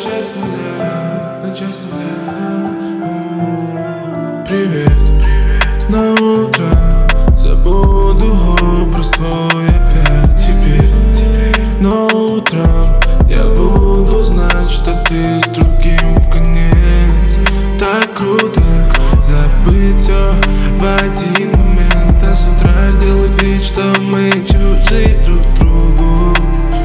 начать с нуля. Привет, на утро забуду образ твой опять теперь. Но утром я буду знать, что ты с другим в конец. Так круто забыть все в один момент, а с утра делать вид, что мы чужие друг другу.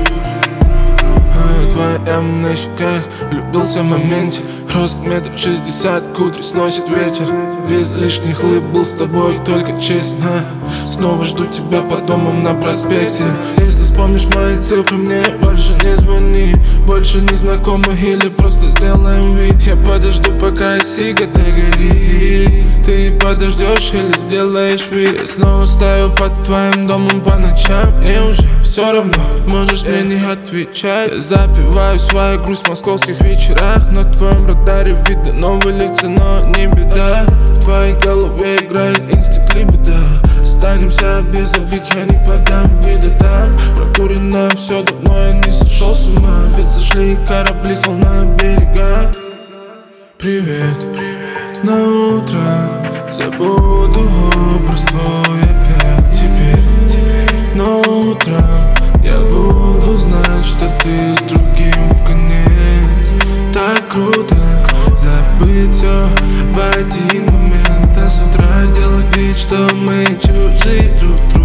Твоим на щеках влюбился в моменте. Рост 1,60 м, кудри сносит ветер. Без лишних улыб был с тобой только честно. Снова жду тебя под домом на проспекте. Если вспомнишь мои цифры, мне больше не звони. Больше не знакомы или просто сделаем вид. Я подожду, пока сига догорит. Ты подождешь или сделаешь вид. Я снова стою под твоим домом по ночам. Мне уже все равно, можешь мне не отвечать. Я запиваю свою грусть в московских вечерах. На твоем радаре видно новые лица, но не беда. В твоей голове играет инстинкт либидо. Останемся без обид, я не подам вида там. Прокурено все давно, я не сошел с ума. Ведь сошли корабли с волна берега. Привет, на утро забуду образ твой опять теперь. Но утром я буду знать, что ты с другим в конец. Так круто забыть все в один момент, а с утра делать вид, что мы чужие друг другу.